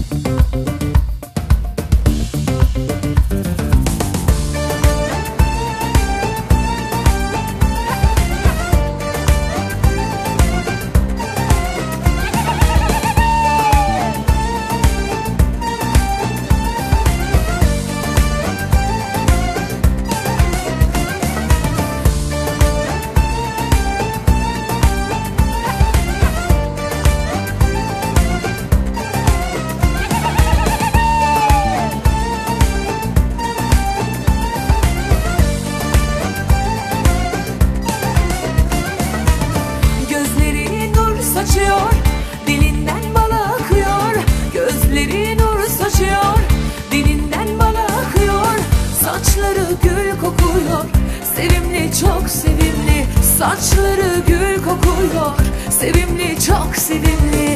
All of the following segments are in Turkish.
Dilinden bal akıyor, gözleri nur saçıyor. Dilinden bal akıyor, saçları gül kokuyor. Sevimli, çok sevimli, saçları gül kokuyor. Sevimli, çok sevimli.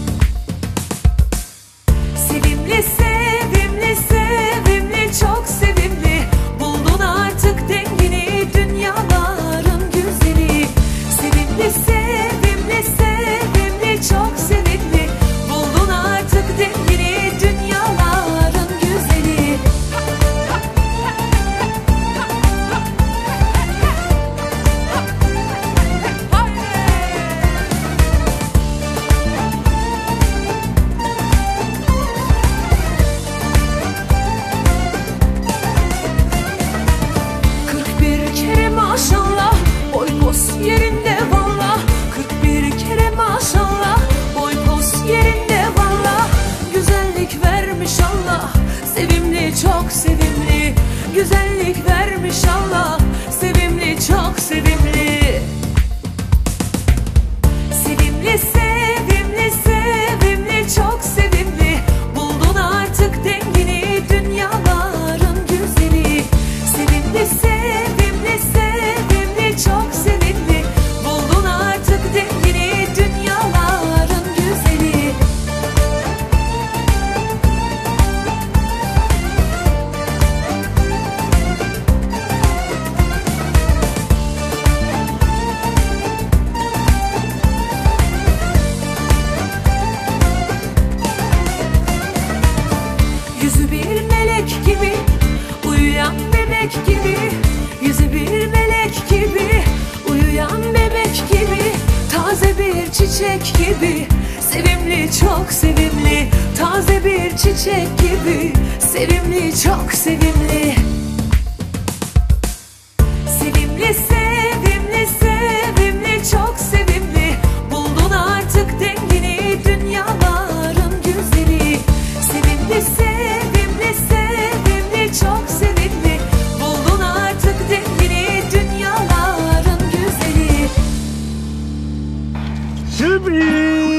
Sevimli, sevimli, sevimli, çok sevimli. Buldun artık dengini, dünyaların güzeli. Sevimli, sevimli, sevimli, çok sevimli. Buldun artık dengini, dünyaların güzeli. Maşallah, boy pos yerinde valla. 41 kere maşallah, boy pos yerinde valla. Güzellik vermiş Allah, sevimli, çok sevimli. Güzellik vermiş Allah, sevimli, çok sevimli. Sevimli, sevimli, sevimli, çok sevimli. Buldun artık dengini, dünyaların güzeli. Sevimli, sevimli, sevimli, çok sevimli. Buldun artık dengini, dünyaların güzeli. Yüzü bir melek gibi, uyuyan bebek gibi. Yüzü bir melek gibi, uyuyan bebek gibi. Taze bir çiçek gibi, sevimli, çok sevimli. Taze bir çiçek gibi, sevimli, çok sevimli. Sevimli, sevimli, sevimli, çok sevimli. Buldun artık dengini, dünyaların güzeli. Sevimli, sevimli, sevimli, çok sevimli. Buldun artık dengini, dünyaların güzeli. Sürpriz!